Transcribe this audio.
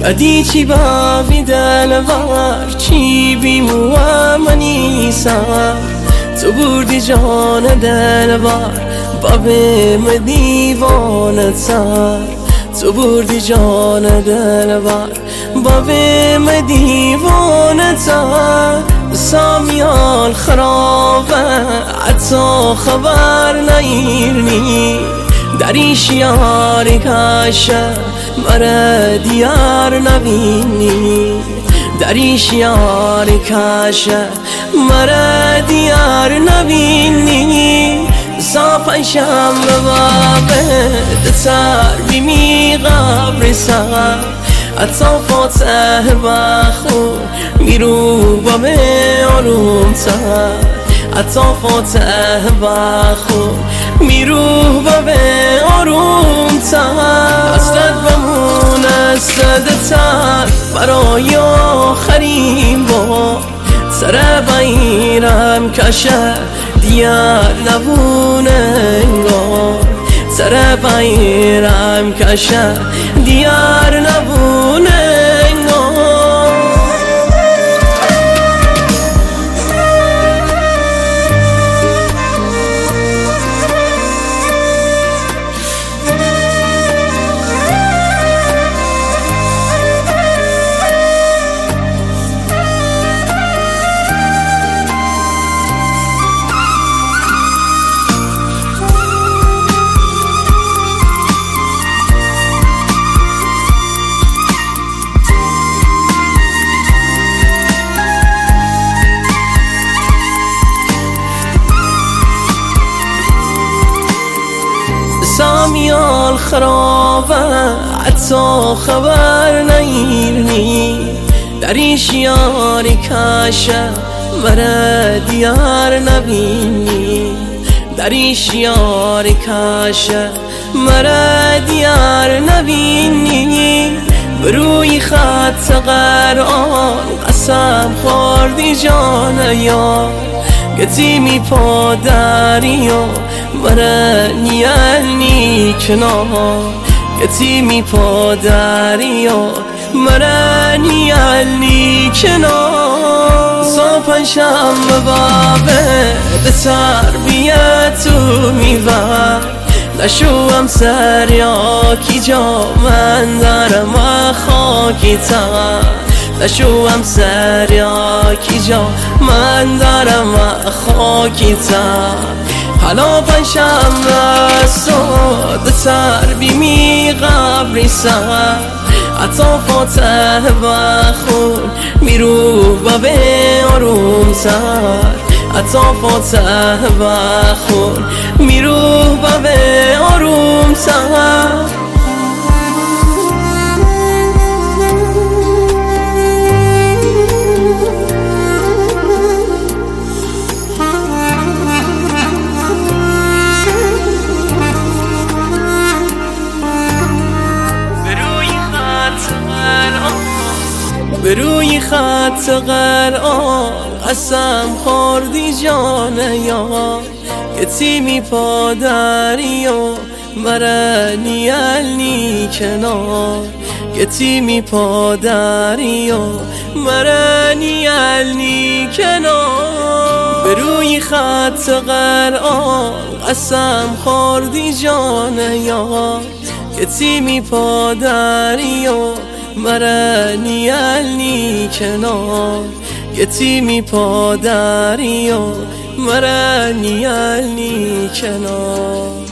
ادی چی باوی دلوار چی بیمو منیسم تو بردی جان دلوار بابم دیوانه تر تو بردی جان دلوار بابم دیوانه تر سامیال خرابه حتی خبر نیرنی دریش یاری کشه مرا دیار نبینی دریش یاری کشه مرا دیار نبینی صافشم به بابه دتر بیمی قبر سر اطافاته بخور میرو با به آروم تر اطافاته بخور میرو با به آروم تر اصلت بمونه صدتر برای آخرین بار سر بیرم کشه دیار نبونه انگار سر بیرم کشه دیار نبونه سامیال خرابه حتی خبر نیرنی دریش یاری کشه مرا دیار نبینی دریش یاری کشه مرا دیار نبینی بروی خط قرآن قسم خوردی جان یار گتی می پادری و مرا نیالنی کنار گتی می پادری و مرا نیالنی کنار صبحشم به بابه به تربیتو میبر نشوم سر یا کی جا من دارم و خاکی تر نشوم سر یا کی جا من دارم و خاکی تر حالا پنشم رساد تر بیمی قبری سر اطافاته بخون میرو و به آروم تر اطافاته بخون میرو و به آروم تر بروی خط قرآن قسم خوردی جان یار گتی می پادری و مرا نیالنی کنار گتی می پادری و مرا نیالنی کنار بروی خط قرآن قسم خوردی جان یار گتی می پادری و مرا نیالنی کنار گتی می پادری و مرا نیالنی کنار